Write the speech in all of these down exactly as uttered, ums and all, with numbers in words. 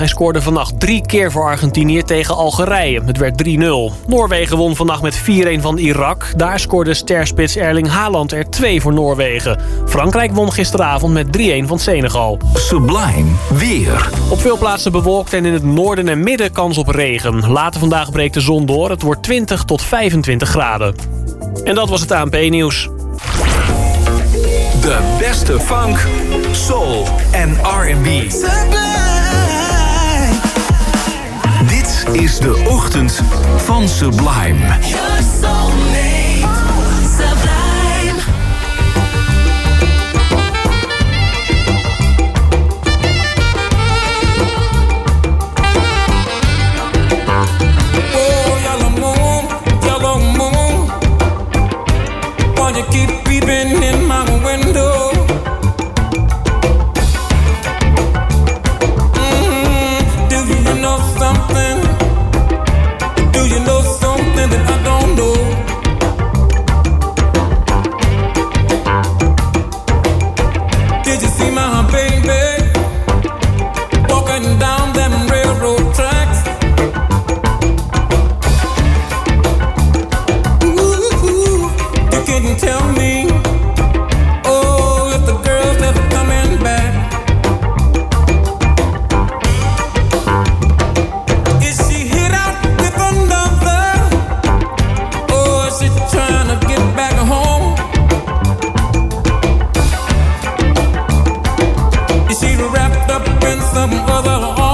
Hij scoorde vannacht drie keer voor Argentinië tegen Algerije. Het werd drie nul. Noorwegen won vannacht met vier-een van Irak. Daar scoorde sterspits Erling Haaland er twee voor Noorwegen. Frankrijk won gisteravond met drie-een van Senegal. Sublime weer. Op veel plaatsen bewolkt en in het noorden en midden kans op regen. Later vandaag breekt de zon door. Het wordt twintig tot vijfentwintig graden. En dat was het A N P-nieuws. De beste funk, soul en R en B. Dit is de ochtend van Sublime. Your soulmate, Sublime. Oh, yellow moon, yellow moon, why you keep peeping in my window? Mm-hmm. Do you know something? Do you know something that I don't know? Did you see my baby walking down them railroad tracks? Ooh, you couldn't tell me, oh, if the girl's never coming back. Is she hit out with another? Or is she trying to get back home? Is she wrapped up in some other arm?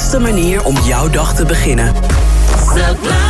beste manier om jouw dag te beginnen. Sublime.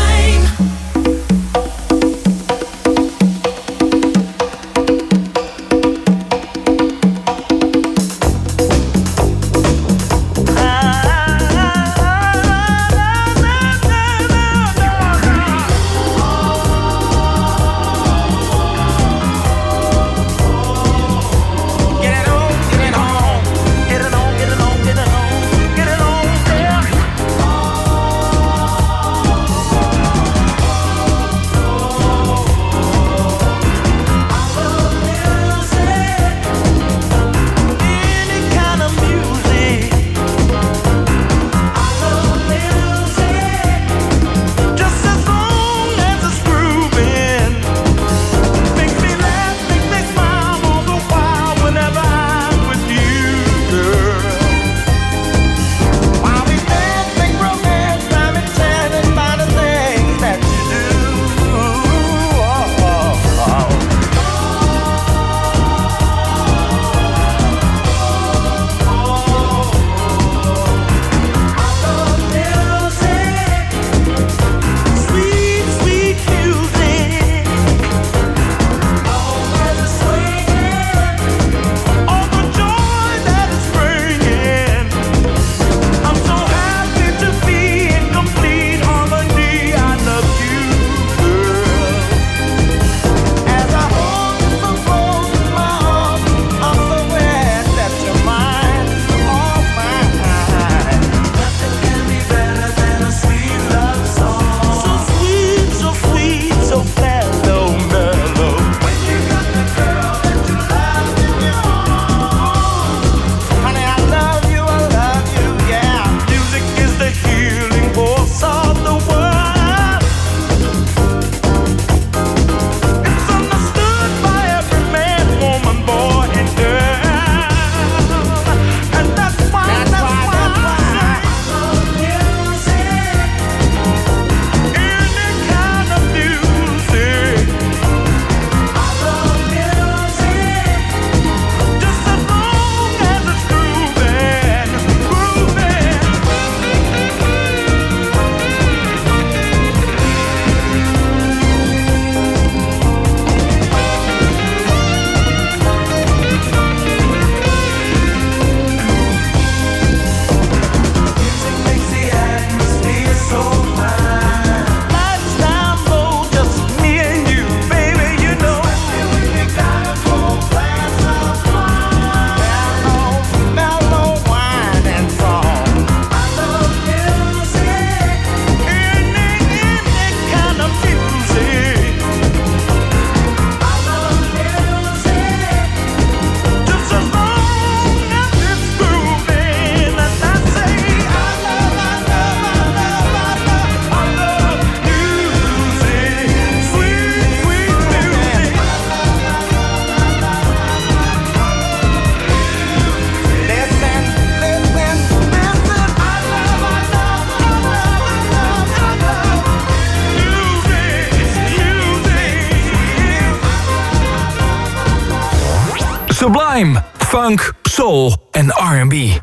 Sublime, funk, soul en R and B.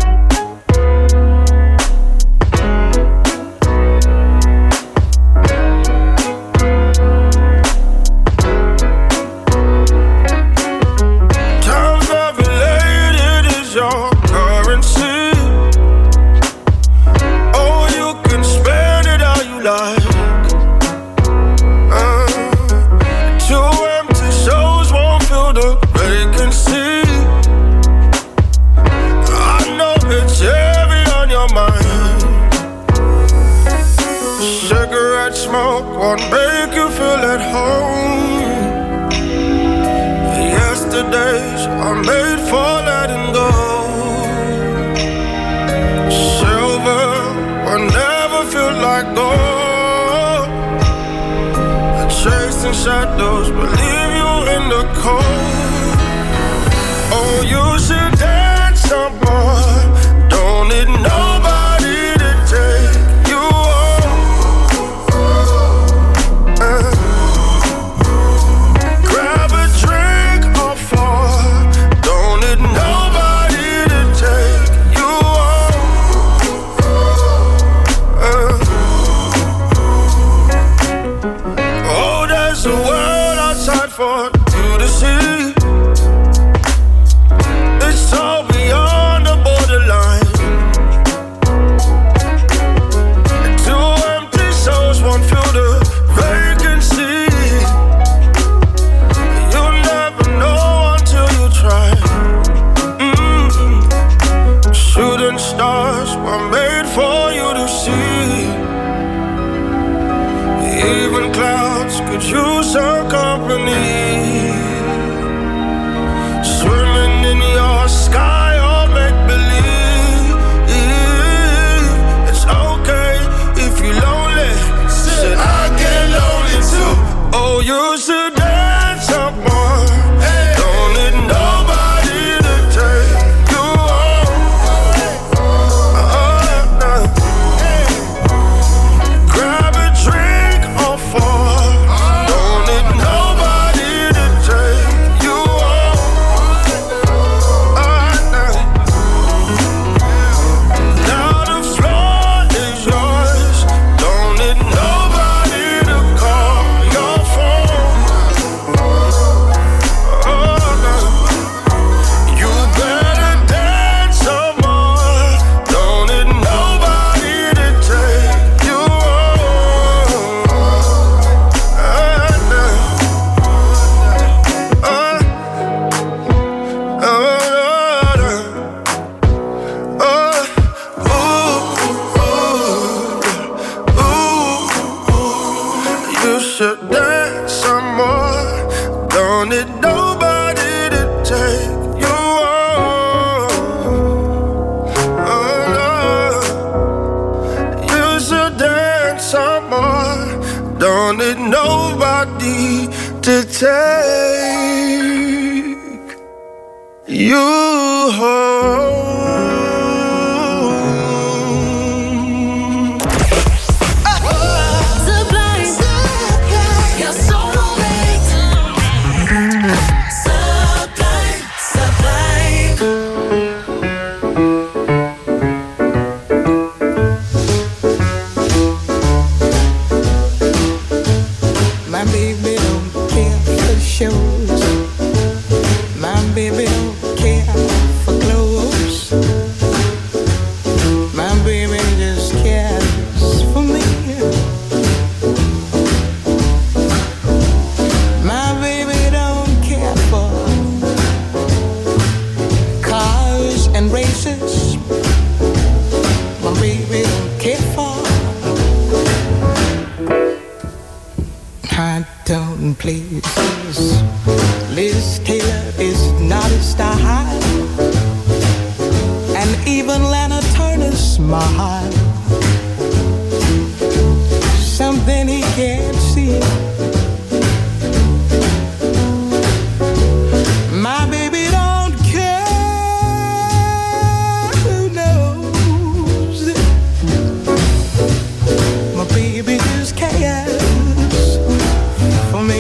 Won't make you feel at home. Yesterdays are made for letting go. Silver will never feel like gold. Chasing shadows will leave you in the cold. Oh, you should dance some more. Don't need nobody to take you home. Uh, grab a drink or four. Don't need nobody to take you home. don't need nobody to take you home. Places. Liz Taylor is not a style, and even Lana Turner's smile, something he can't see. My baby don't care who knows. My baby just cares for me.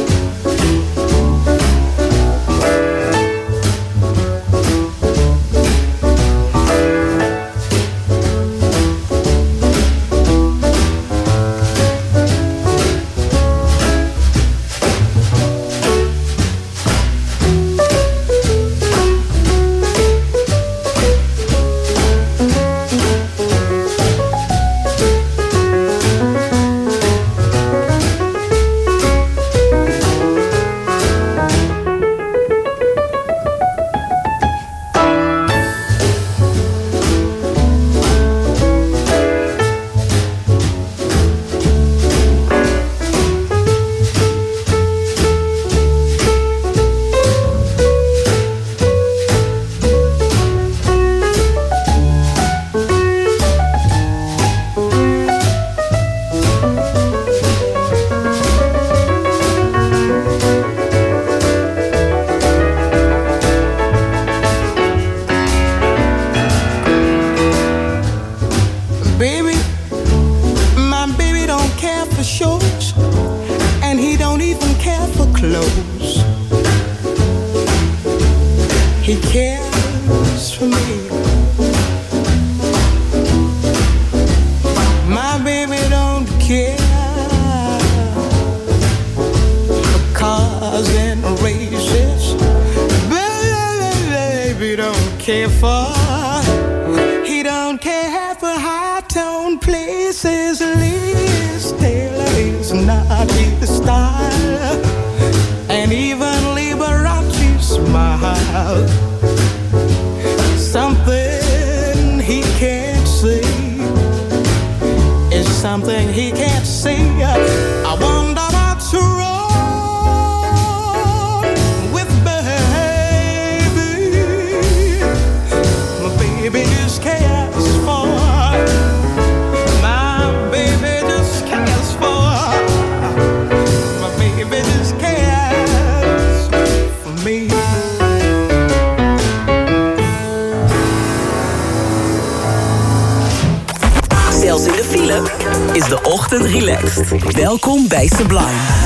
Is de ochtend relaxed? Welkom bij Sublime.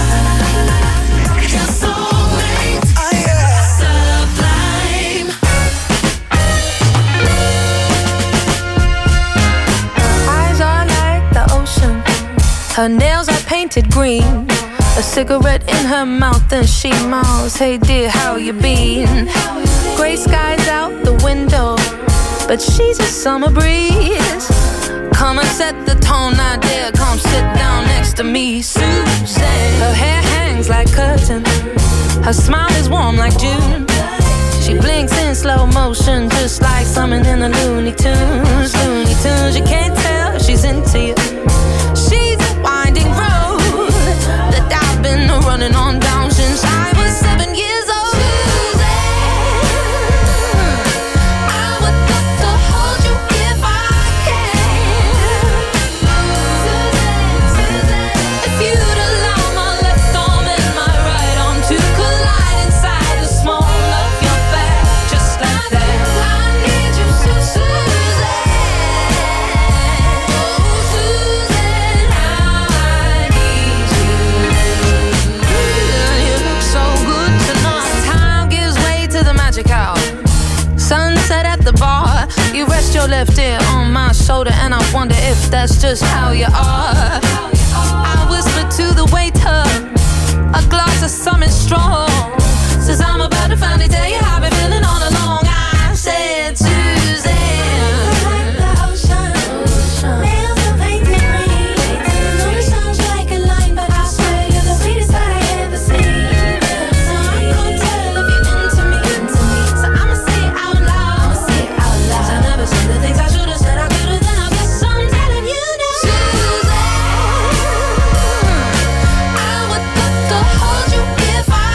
Eyes are like the ocean. Her nails are painted green. A cigarette in her mouth and she mouths, hey dear, how you been? Gray skies out the window, but she's a summer breeze. Come and set the tone, now dear, come sit down next to me, Susan. Her hair hangs like curtains, her smile is warm like June. She blinks in slow motion, just like something in the Looney Tunes. Looney Tunes, you can't tell she's into you. She's a winding road that I've been running on down since I was seven years old. You to the bar. You rest your left ear on my shoulder, and I wonder if that's just how you are. I whisper to the waiter, a glass of something strong. Says I'm about to finally tell you how I've been feeling all along. I said, Suzanne, like the ocean, nails are painted green. I know it sounds like a line, but I swear you're the sweetest that I ever seen. So I can't tell if you're into me, into me. So I'ma say it out loud, I'ma say it out loud. I never said the things I should've said, I could've, then I guess I'm telling you now. Suzanne, I would love to hold you if I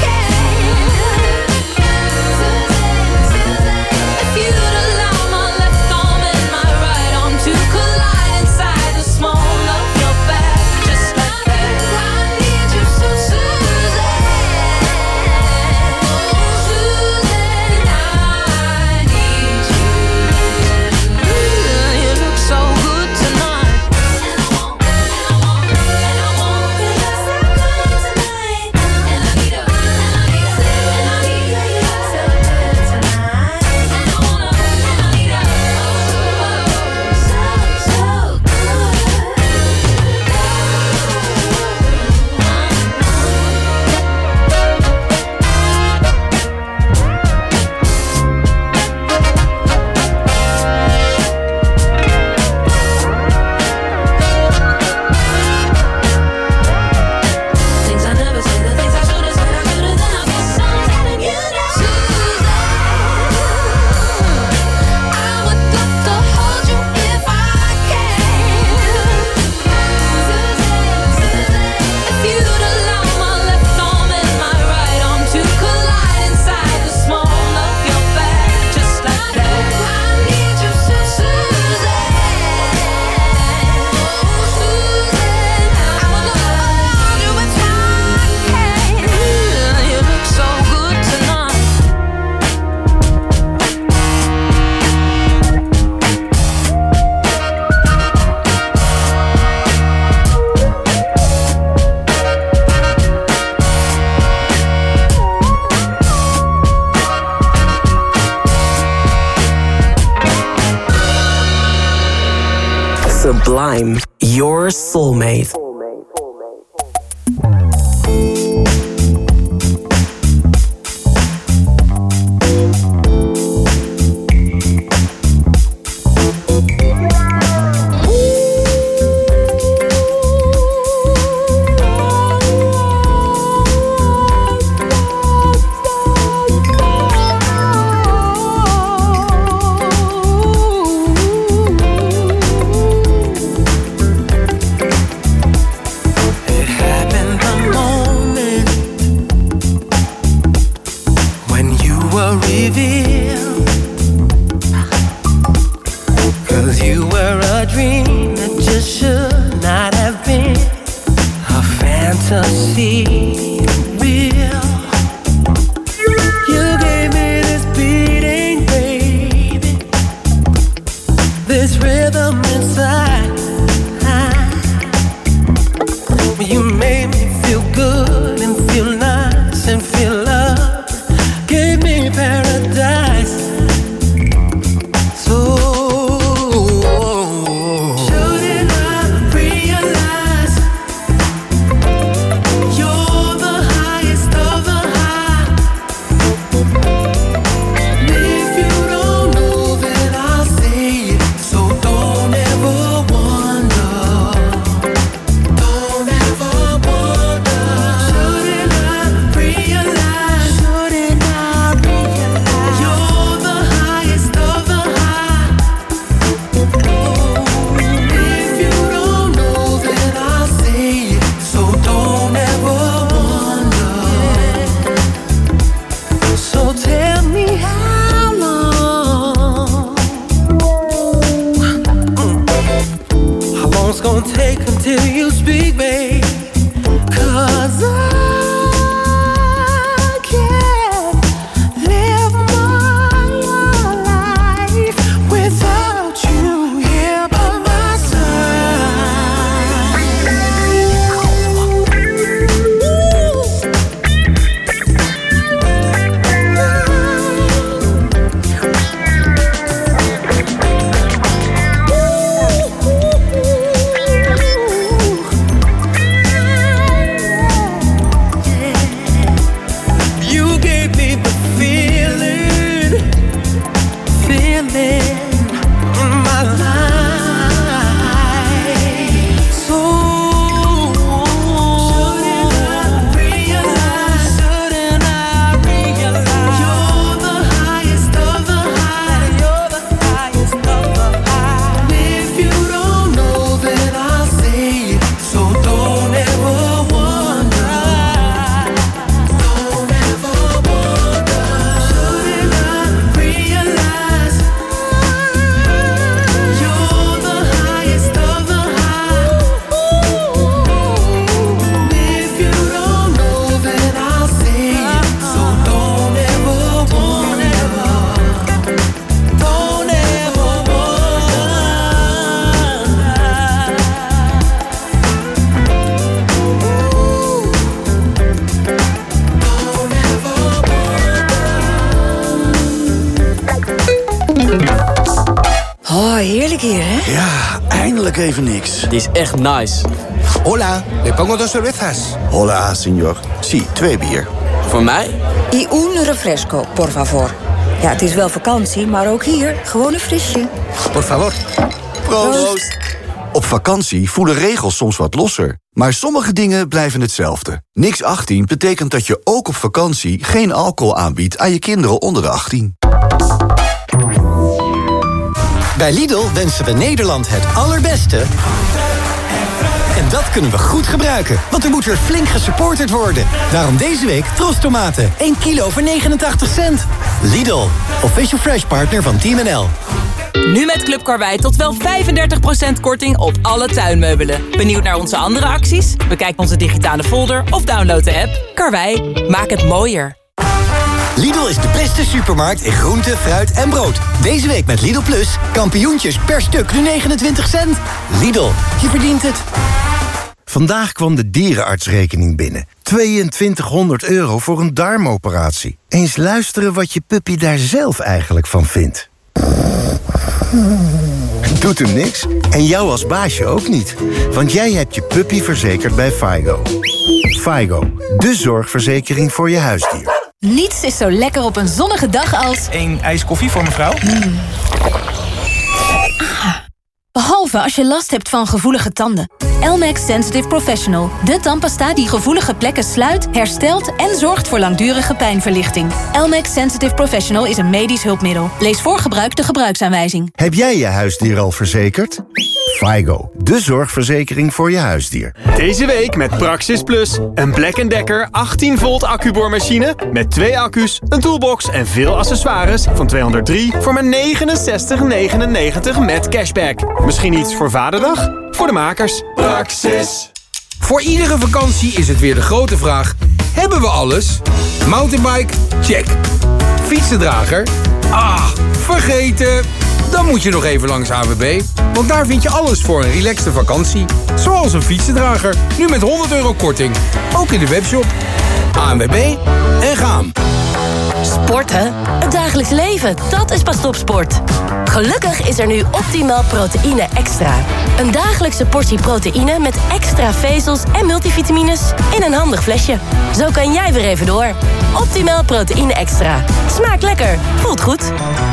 Sublime, your soulmate. Oh, heerlijk hier, hè? Ja, eindelijk even niks. Die is echt nice. Hola, le pongo dos cervezas. Hola, señor. Sí, twee bier. Voor mij? Y un refresco, por favor. Ja, het is wel vakantie, maar ook hier gewoon een frisje. Por favor. Proost. Proost. Op vakantie voelen regels soms wat losser. Maar sommige dingen blijven hetzelfde. Niks achttien betekent dat je ook op vakantie geen alcohol aanbiedt aan je kinderen onder de achttien. Bij Lidl wensen we Nederland het allerbeste. En dat kunnen we goed gebruiken, want er moet weer flink gesupporterd worden. Daarom deze week Trostomaten, één kilo voor negenentachtig cent. Lidl, official fresh partner van Team N L. Nu met Club Karwei tot wel vijfendertig procent korting op alle tuinmeubelen. Benieuwd naar onze andere acties? Bekijk onze digitale folder of download de app. Karwei, maak het mooier. Lidl is de beste supermarkt in groente, fruit en brood. Deze week met Lidl Plus, kampioentjes per stuk nu negenentwintig cent. Lidl, je verdient het. Vandaag kwam de dierenartsrekening binnen. tweeëntwintighonderd euro voor een darmoperatie. Eens luisteren wat je puppy daar zelf eigenlijk van vindt. Doet hem niks? En jou als baasje ook niet. Want jij hebt je puppy verzekerd bij Faigo. Faigo, de zorgverzekering voor je huisdier. Niets is zo lekker op een zonnige dag als... Eén ijs koffie voor mevrouw. Mm. Ah. Behalve als je last hebt van gevoelige tanden. Elmex Sensitive Professional. De tandpasta die gevoelige plekken sluit, herstelt en zorgt voor langdurige pijnverlichting. Elmex Sensitive Professional is een medisch hulpmiddel. Lees voor gebruik de gebruiksaanwijzing. Heb jij je huisdier al verzekerd? Faigo, de zorgverzekering voor je huisdier. Deze week met Praxis Plus. Een Black and Decker achttien volt accuboormachine met twee accu's, een toolbox en veel accessoires van tweehonderddrie voor maar negenenzestig negenennegentig met cashback. Misschien iets voor Vaderdag? Voor de makers. Praxis. Voor iedere vakantie is het weer de grote vraag: hebben we alles? Mountainbike? Check. Fietsendrager? Ah, vergeten. Dan moet je nog even langs A W B. Want daar vind je alles voor een relaxte vakantie. Zoals een fietsendrager. Nu met honderd euro korting. Ook in de webshop. A W B en gaan. Sporten? Het dagelijks leven, dat is pas topsport. Gelukkig is er nu Optimal Proteïne Extra. Een dagelijkse portie proteïne met extra vezels en multivitamines in een handig flesje. Zo kan jij weer even door. Optimal Proteïne Extra. Smaakt lekker, voelt goed.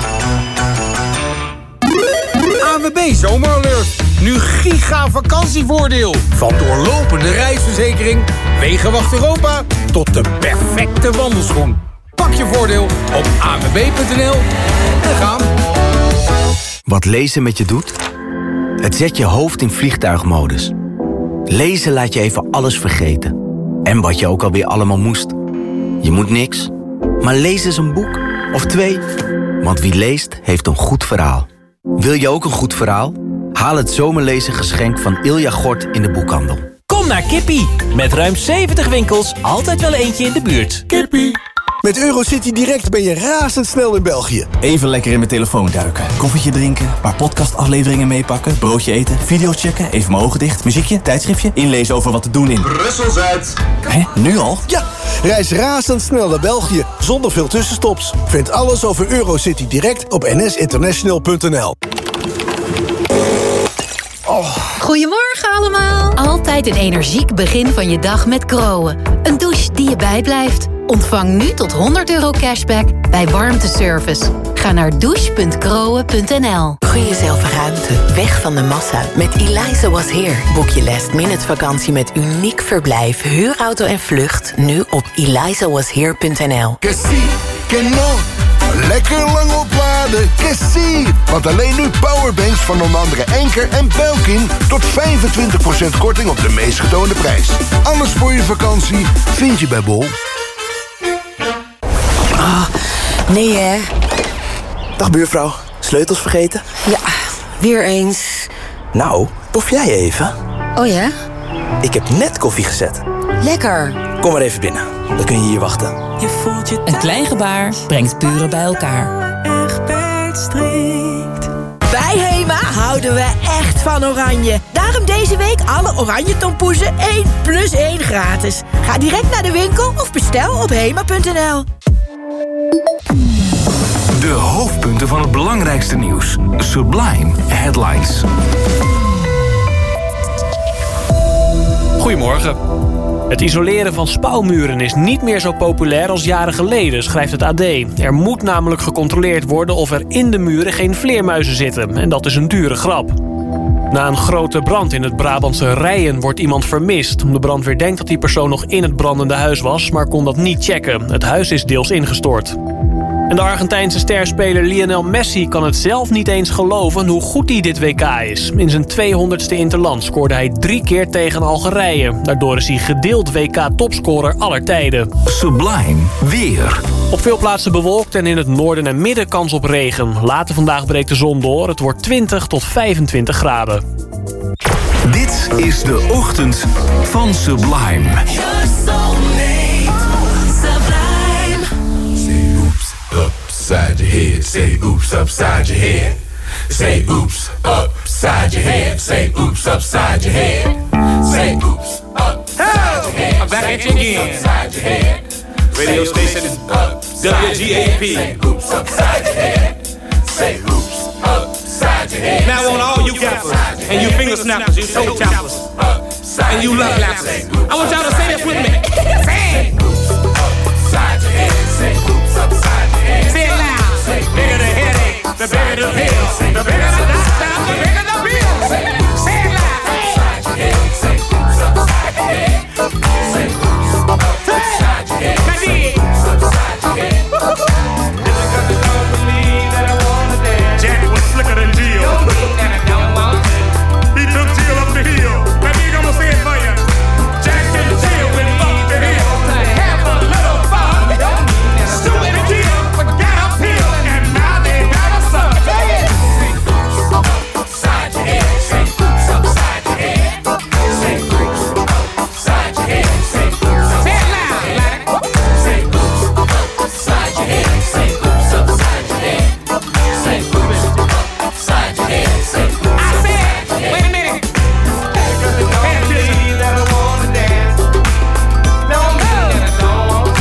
A W B Zomeralert. Nu giga vakantievoordeel. Van doorlopende reisverzekering, Wegenwacht Europa tot de perfecte wandelschoen. Pak je voordeel op a w b punt n l en gaan. Wat lezen met je doet? Het zet je hoofd in vliegtuigmodus. Lezen laat je even alles vergeten. En wat je ook alweer allemaal moest. Je moet niks, maar lees eens een boek. Of twee. Want wie leest, heeft een goed verhaal. Wil je ook een goed verhaal? Haal het zomerlezen geschenk van Ilja Gort in de boekhandel. Kom naar Kippie. Met ruim zeventig winkels, altijd wel eentje in de buurt. Kippie. Met Eurocity Direct ben je razendsnel in België. Even lekker in mijn telefoon duiken. Koffietje drinken, een paar podcastafleveringen meepakken, broodje eten, video checken, even mijn ogen dicht, muziekje, tijdschriftje, inlezen over wat te doen in Brussel-Zuid. Hé, nu al? Ja, reis razendsnel naar België, zonder veel tussenstops. Vind alles over Eurocity Direct op n s international punt n l. Oh. Goedemorgen allemaal. Altijd een energiek begin van je dag met Groen. Een douche die je bijblijft. Ontvang nu tot honderd euro cashback bij warmteservice. Ga naar douche punt groen punt n l. Gun jezelf ruimte, weg van de massa. Met Eliza Was Here. Boek je last minute vakantie met uniek verblijf, huurauto en vlucht. Nu op eliza was here punt n l. Que si, que no. Lekker lang opladen, que si. Want alleen nu powerbanks van onder andere Enker en Belkin tot vijfentwintig procent korting op de meest getoonde prijs. Alles voor je vakantie vind je bij Bol. Ah, nee hè. Dag buurvrouw, sleutels vergeten? Ja, weer eens. Nou, tof jij even? Oh ja? Ik heb net koffie gezet. Lekker. Kom maar even binnen, dan kun je hier wachten. Je voelt je een klein gebaar brengt buren bij elkaar. Echt strikt. Bij Hema houden we echt van oranje. Daarom deze week alle oranje tompoezen één plus één gratis. Ga direct naar de winkel of bestel op hema punt n l. De De hoofdpunten van het belangrijkste nieuws. Sublime Headlines. Goedemorgen. Het isoleren van spouwmuren is niet meer zo populair als jaren geleden, schrijft het A D. Er moet namelijk gecontroleerd worden of er in de muren geen vleermuizen zitten. En dat is een dure grap. Na een grote brand in het Brabantse Rijen wordt iemand vermist. De brandweer denkt dat die persoon nog in het brandende huis was, maar kon dat niet checken. Het huis is deels ingestort. En de Argentijnse sterspeler Lionel Messi kan het zelf niet eens geloven hoe goed hij dit W K is. In zijn tweehonderdste interland scoorde hij drie keer tegen Algerije. Daardoor is hij gedeeld W K-topscorer aller tijden. Sublime weer. Op veel plaatsen bewolkt en in het noorden en midden kans op regen. Later vandaag breekt de zon door. Het wordt twintig tot vijfentwintig graden. Dit is de ochtend van Sublime. Upside your head, say oops upside your head. Say oops upside your head. Say oops upside your head. Say oops upside your head. I'm back at you again. Radio station W G A P. Say oops upside your head. Say oops upside your head. Now on all you gappers and you finger snappers, you toe choppers, and you love lappers, I want y'all to say this with me. Say oops upside your head. Say oops upside your head. Say it loud. The bigger the headache, the bigger the pill. The bigger the doctor, the bigger the bill. Say it loud. Upside your head. Say oops upside your head. Say oops upside your head. Say oops upside your head. Jack was slicker than Jill. He took Jill up the hill. Now big, I'ma say it for you. Jack and Jill went up the hill. Have a little fun. Stupid Jill got uphill, and now they got a son. Say oops upside your head. Say oops upside your head. Say oops upside your head. Say oops Say it loud, like Say oops upside your head. Say oops upside your head. Say oops upside your head. Say oops. I said, wait a minute. Pay attention. That I wanna dance. No, no. That I don't want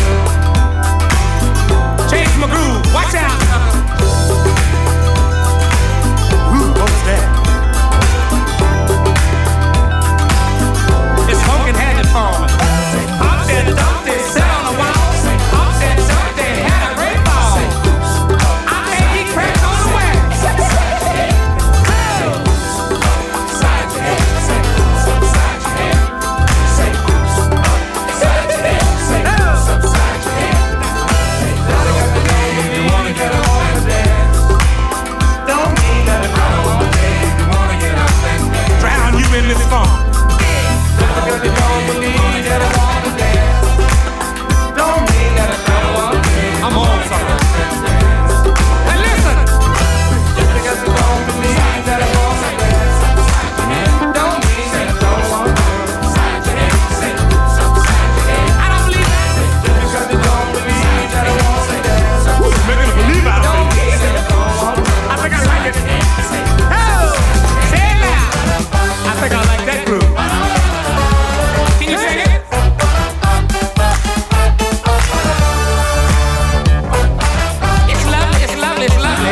to. Change my groove. Watch out. Ooh, what was that? It's Funkin' Habit forming. Up there, dumped it, sat on the wall. Up there, jumped it, had a great ball. I think he cracked on the wax. Upside your head. Say oops upside your head. Say oops upside your head. Say oops upside your head. You wanna get up and dance. Don't mean that I don't wanna dance. You wanna get up and dance. Drown you in this funk. Because you don't believe that I wanna dance. Don't mean that I don't wanna dance. I'm on something. And listen. Just because you don't believe that I wanna dance. Don't mean that I don't wanna dance. Say oops upside your head. I don't believe that. Just because you don't believe that I wanna dance. Who's making a believe out of me? I think I like it. Oh, say it loud. I think I like that groove. Can you sing it? It's lovely, it's lovely, it's lovely.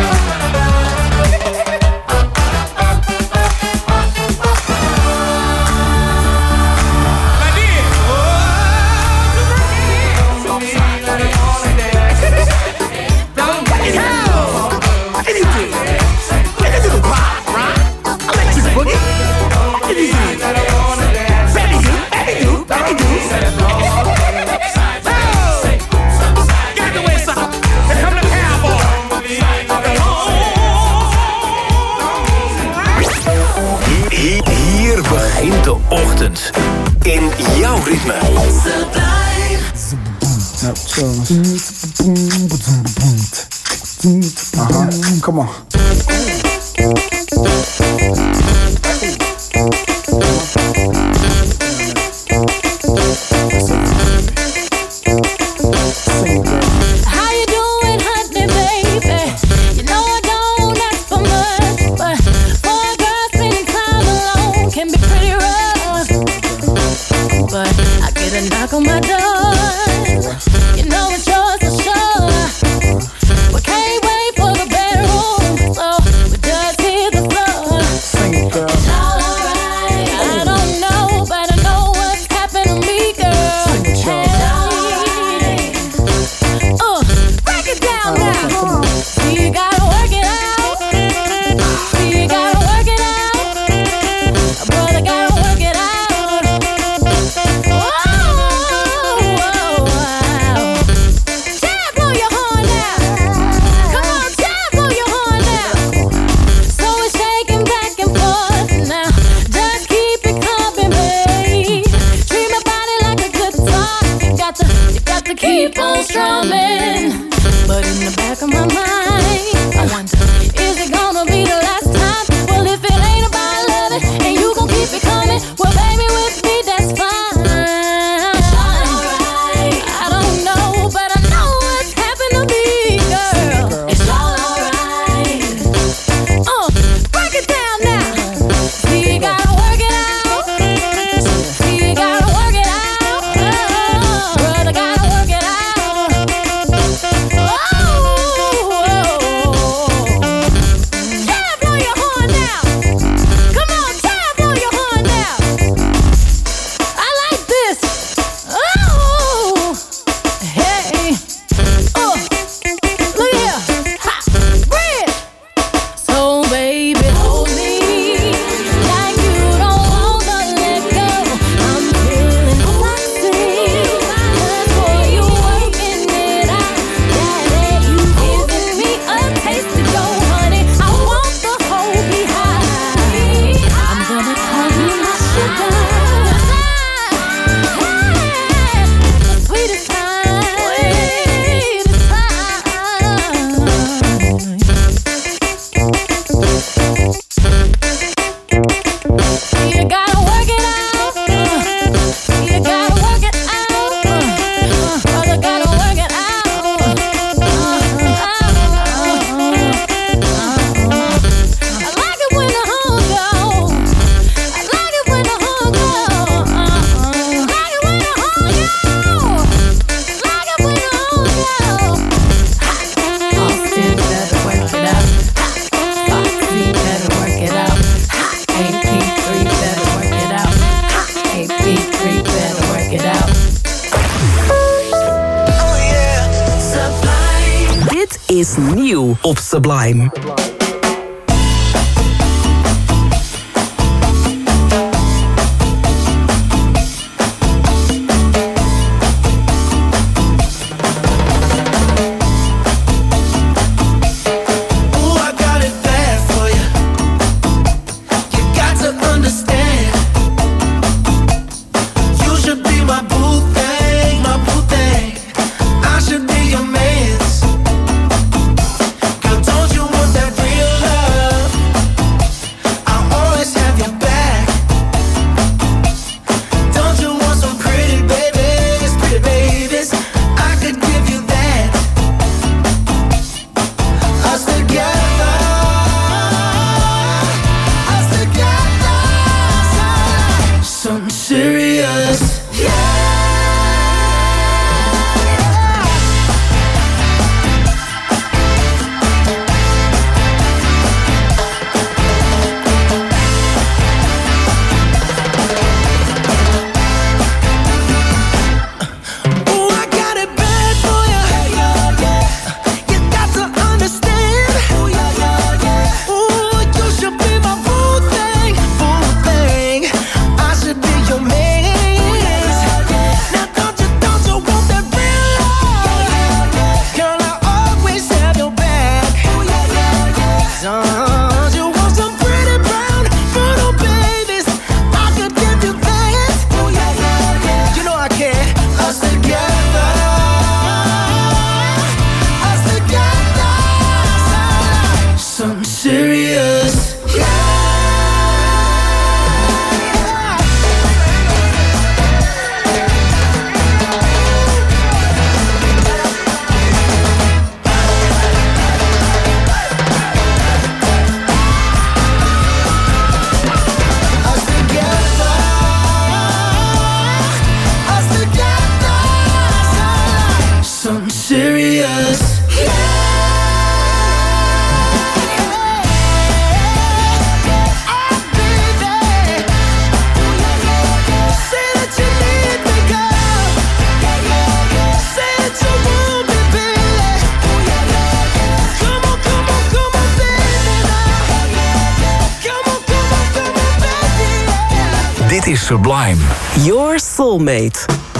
My dear. Don't get it. I can do it. I can do the pop, right? I let you boogie. I can do it. Baby do, baby do, baby do. Get the way, son. Here come the cowboy. Hier, hier begint de ochtend. In jouw ritme. Uh-huh. Come on. How you doing, honey, baby? You know I don't ask for much, but for a girl spending time alone can be pretty rough. But I get a knock on my door. You know it's yours for sure. We can't wait for Sublime. Dit is Sublime. Your Soulmate.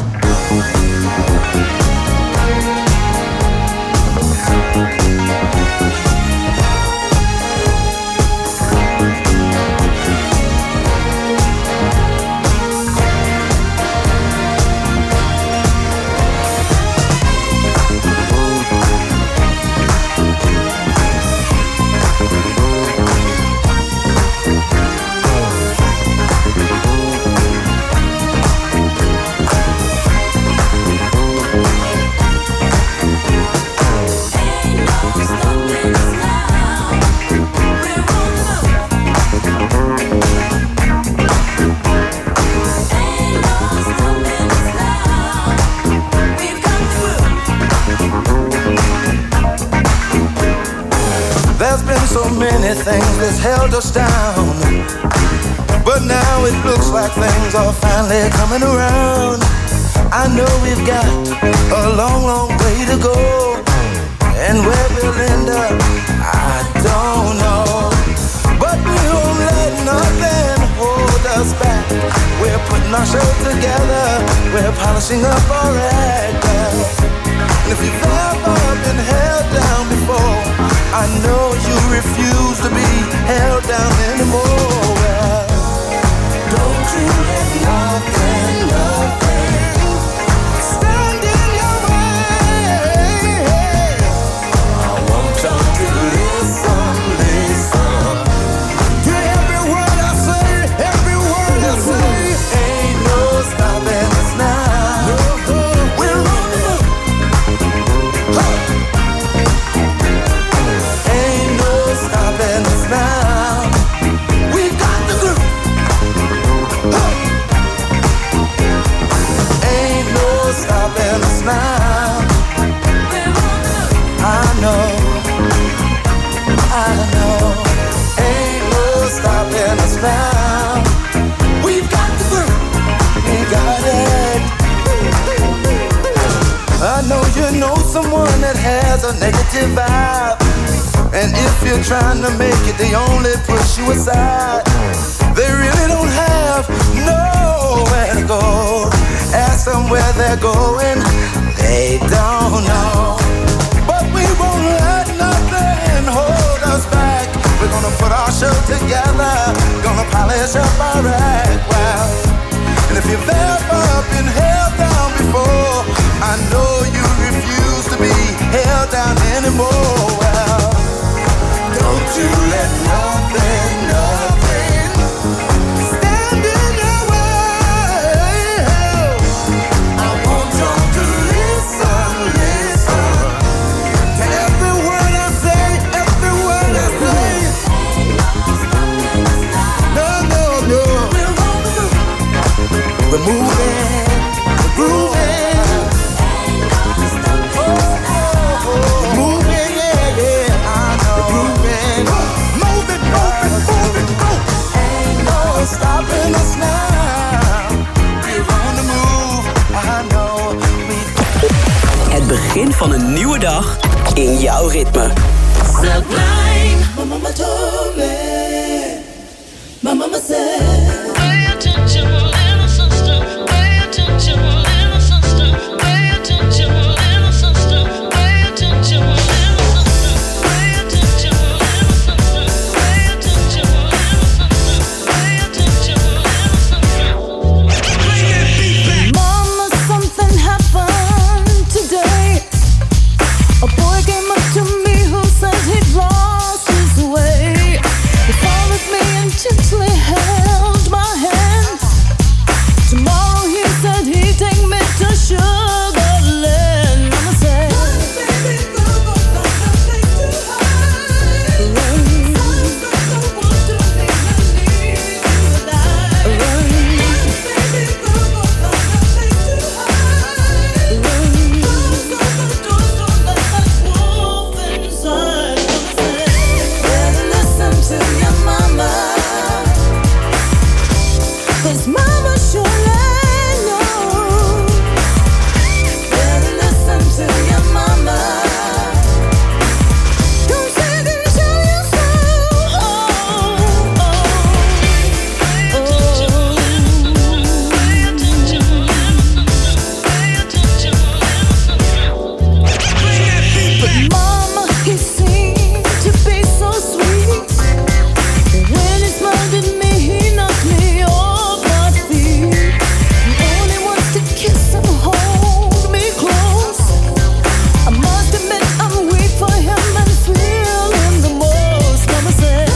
So many things that's held us down, but now it looks like things are finally coming around. I know we've got a long, long way to go, and where we'll end up, I don't know. But we won't let nothing hold us back. We're putting our show together, we're polishing up our act. And if you've ever been held down before, I know you refuse to be held down anymore. Well, don't you let nothing, nothing stand in your way. I want you to listen, listen to every word I say, every word I say. Ain't no stopping us now. We're on the move. Stopping us now. We've got the groove. Huh. Ain't no stopping us now. I know, I know. Ain't no stopping us now. We've got the groove. We got it. I know you know someone that has a negative vibe, And if you're trying to make it, they only push you aside. They really don't have nowhere to go. Ask them where they're going, they don't know. But we won't let nothing hold us back. We're gonna put our show together, gonna polish up our act well. And if you've ever been held down before, I know you refuse to be held down anymore. Well, don't you let nothing, nothing stand in your way. I want y'all to listen, listen to every word I say, every word I say. No, no, no. We're moving, we're grooving. We're moving, yeah, yeah, I know. We're grooving. Move it, move it, move it, go. Ain't no stopping us now. We're on the move, I know. We Het begin van een nieuwe dag in jouw ritme. Sublime. My mama told me. My mama said, pay attention, little sister. Pay attention, little sister. Pay attention, little sister. Pay attention, little sister. Pay attention, little sister. Pay attention, little sister. Pay attention, little sister. Mama, something happened today. A boy came up to me who said he'd lost his way. He followed me and gently held my hand. Tomorrow he said he'd take me to Sugarland. Mama said, listen to your mama, 'cause mama surely knows. Better listen to your mama. Don't say they tell you so. Oh, oh, oh. Pay attention, pay attention, but mama, he seemed to be so sweet. When he smiled at me, he knocked me off my feet. He only wants to kiss and hold me close. I must admit I'm weak for him and feel him the most. Mama said,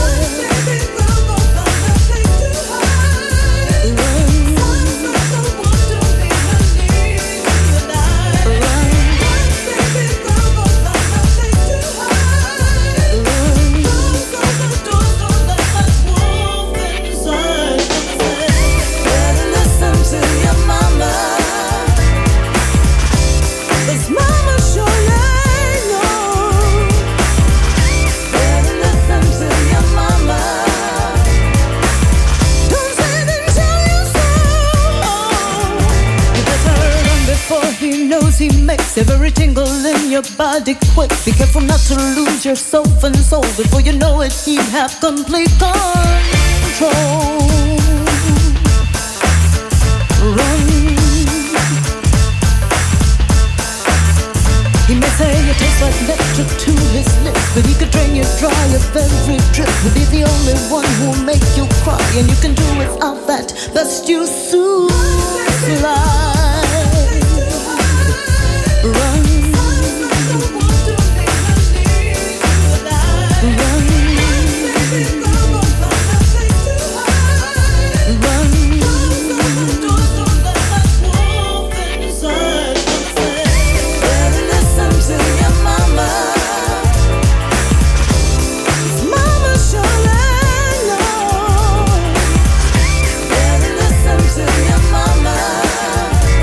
better listen to your mama, 'cause mama surely knows. Better listen to your mama. Don't say they tell you so. You better run before he knows he makes every tingle in your body quake. Be careful not to lose yourself and soul. Before you know it, you have complete control. Run. He may say you taste like nectar to his lips, but he could drain you dry of every drip. He'll be the only one who'll make you cry, and you can do without that. Best you soothe slide. Run. Better listen to your mama. Mama surely knows. Better listen to your mama.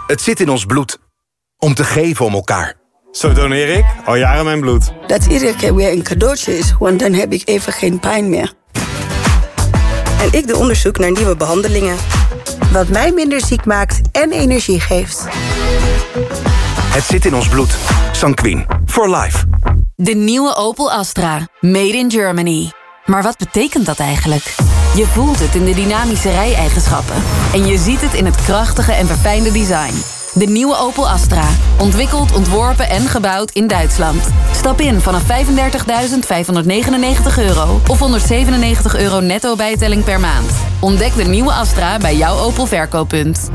Het zit in ons bloed. Om te geven om elkaar. Zo doneer ik al jaren mijn bloed. Dat iedere keer weer een cadeautje is, want dan heb ik even geen pijn meer. En ik doe onderzoek naar nieuwe behandelingen. Wat mij minder ziek maakt en energie geeft. Het zit in ons bloed. Sanquin. For life. De nieuwe Opel Astra. Made in Germany. Maar wat betekent dat eigenlijk? Je voelt het in de dynamische rijeigenschappen. En je ziet het in het krachtige en verfijnde design. De nieuwe Opel Astra. Ontwikkeld, ontworpen en gebouwd in Duitsland. Stap in vanaf vijfendertigduizend vijfhonderdnegenennegentig euro of honderdzevenennegentig euro netto bijtelling per maand. Ontdek de nieuwe Astra bij jouw Opel verkooppunt.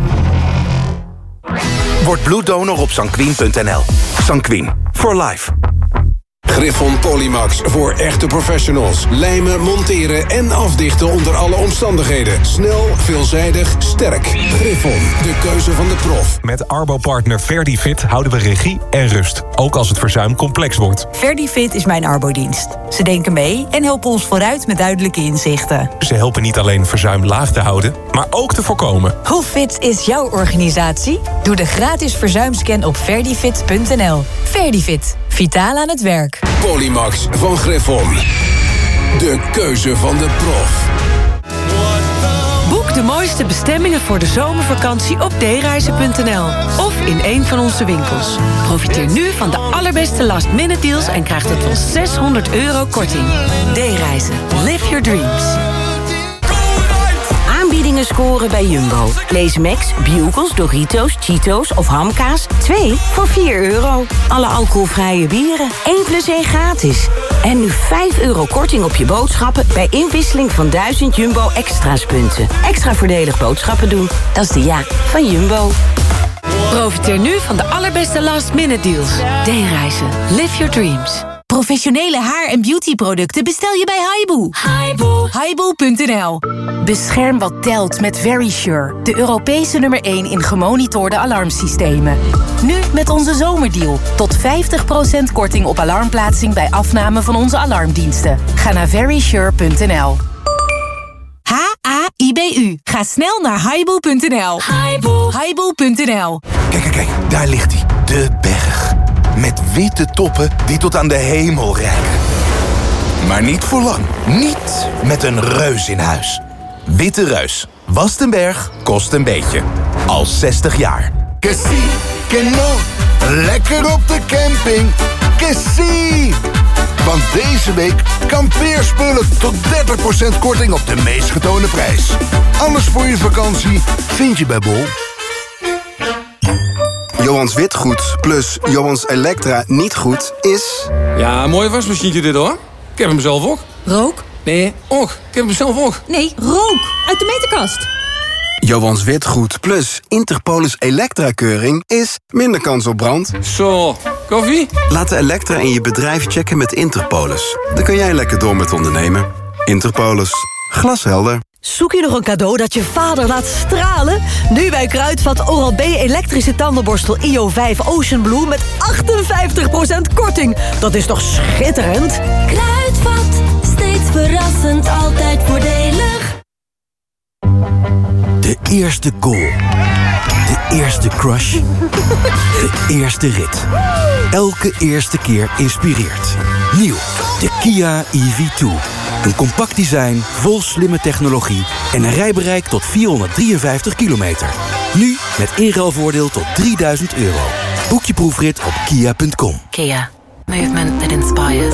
Word bloeddonor op sanquin punt n l. Sanquin. For life. Griffon Polymax voor echte professionals. Lijmen, monteren en afdichten onder alle omstandigheden. Snel, veelzijdig, sterk. Griffon, de keuze van de prof. Met Arbo-partner Verdifit houden we regie en rust. Ook als het verzuim complex wordt. Verdifit is mijn arbodienst. Ze denken mee en helpen ons vooruit met duidelijke inzichten. Ze helpen niet alleen verzuim laag te houden, maar ook te voorkomen. Hoe fit is jouw organisatie? Doe de gratis verzuimscan op verdifit punt n l. Verdifit. Vitaal aan het werk. Polymax van Griffon. De keuze van de prof. Boek de mooiste bestemmingen voor de zomervakantie op d reizen punt n l of in een van onze winkels. Profiteer nu van de allerbeste last-minute deals en krijg tot wel zeshonderd euro korting. D-reizen. Live your dreams. Aanbiedingen scoren bij Jumbo. Lees Max, Bugles, Doritos, Cheetos of hamkaas. twee voor vier euro. Alle alcoholvrije bieren. één plus één gratis. En nu vijf euro korting op je boodschappen bij inwisseling van duizend Jumbo Extra's punten. Extra voordelig boodschappen doen. Dat is de ja van Jumbo. Profiteer nu van de allerbeste last-minute deals. D-reizen. Live your dreams. Professionele haar- en beautyproducten bestel je bij Haibu. Haibu. Haibu punt n l. Bescherm wat telt met Verisure. De Europese nummer één in gemonitorde alarmsystemen. Nu met onze zomerdeal. Tot vijftig procent korting op alarmplaatsing bij afname van onze alarmdiensten. Ga naar verisure punt n l. H A I B U. Ga snel naar haibu punt n l. Haibu. Haibu punt n l. Kijk, kijk, kijk. Daar ligt hij. De berg. Met witte toppen die tot aan de hemel reiken. Maar niet voor lang. Niet met een reus in huis. Witte Reus. Wast een berg, kost een beetje. Al zestig jaar. Que si, que no. Lekker op de camping. Que si. Want deze week kampeerspullen tot dertig procent korting op de meest getoonde prijs. Alles voor je vakantie vind je bij Bol. Johans Witgoed plus Johans Elektra niet goed is... Ja, een mooi wasmachientje dit hoor. Ik heb hem zelf ook. Rook? Nee, ook. Ik heb hem zelf ook. Nee, rook. Uit de meterkast. Johans Witgoed plus Interpolis Elektra-keuring is minder kans op brand. Zo, koffie? Laat de Elektra in je bedrijf checken met Interpolis. Dan kun jij lekker door met ondernemen. Interpolis. Glashelder. Zoek je nog een cadeau dat je vader laat stralen? Nu bij Kruidvat Oral-B elektrische tandenborstel I O vijf Ocean Blue met achtenvijftig procent korting. Dat is toch schitterend? Kruidvat, steeds verrassend, altijd voordelig. De eerste goal. De eerste crush. De eerste rit. Elke eerste keer inspireert. Nieuw, de Kia E V twee. Een compact design, vol slimme technologie en een rijbereik tot vierhonderddrieënvijftig kilometer. Nu met inruilvoordeel tot drieduizend euro. Boek je proefrit op kia punt com. Kia. Movement that inspires.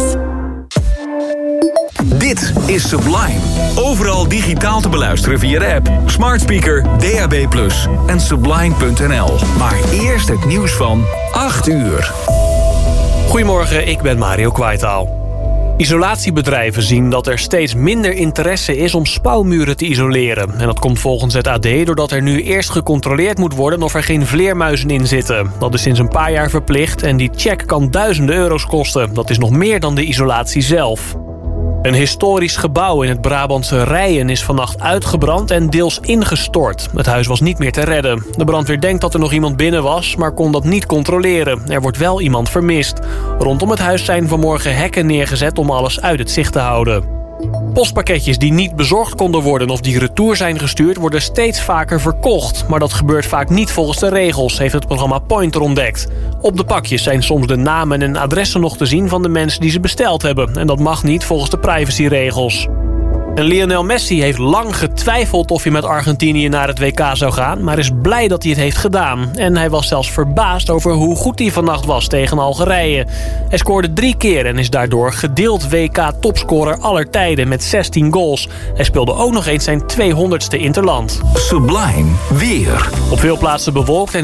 Dit is Sublime. Overal digitaal te beluisteren via de app, smart speaker, D A B plus, en sublime punt n l. Maar eerst het nieuws van acht uur. Goedemorgen, ik ben Mario Kwaitaal. Isolatiebedrijven zien dat er steeds minder interesse is om spouwmuren te isoleren. En dat komt volgens het A D doordat er nu eerst gecontroleerd moet worden of er geen vleermuizen in zitten. Dat is sinds een paar jaar verplicht en die check kan duizenden euro's kosten. Dat is nog meer dan de isolatie zelf. Een historisch gebouw in het Brabantse Rijen is vannacht uitgebrand en deels ingestort. Het huis was niet meer te redden. De brandweer denkt dat er nog iemand binnen was, maar kon dat niet controleren. Er wordt wel iemand vermist. Rondom het huis zijn vanmorgen hekken neergezet om alles uit het zicht te houden. Postpakketjes die niet bezorgd konden worden of die retour zijn gestuurd worden steeds vaker verkocht. Maar dat gebeurt vaak niet volgens de regels, heeft het programma Pointer ontdekt. Op de pakjes zijn soms de namen en adressen nog te zien van de mensen die ze besteld hebben. En dat mag niet volgens de privacyregels. En Lionel Messi heeft lang getwijfeld of hij met Argentinië naar het W K zou gaan, maar is blij dat hij het heeft gedaan. En hij was zelfs verbaasd over hoe goed hij vannacht was tegen Algerije. Hij scoorde drie keer en is daardoor gedeeld W K-topscorer aller tijden met zestien goals. Hij speelde ook nog eens zijn tweehonderdste interland. Sublime weer. Op veel plaatsen bewolkt en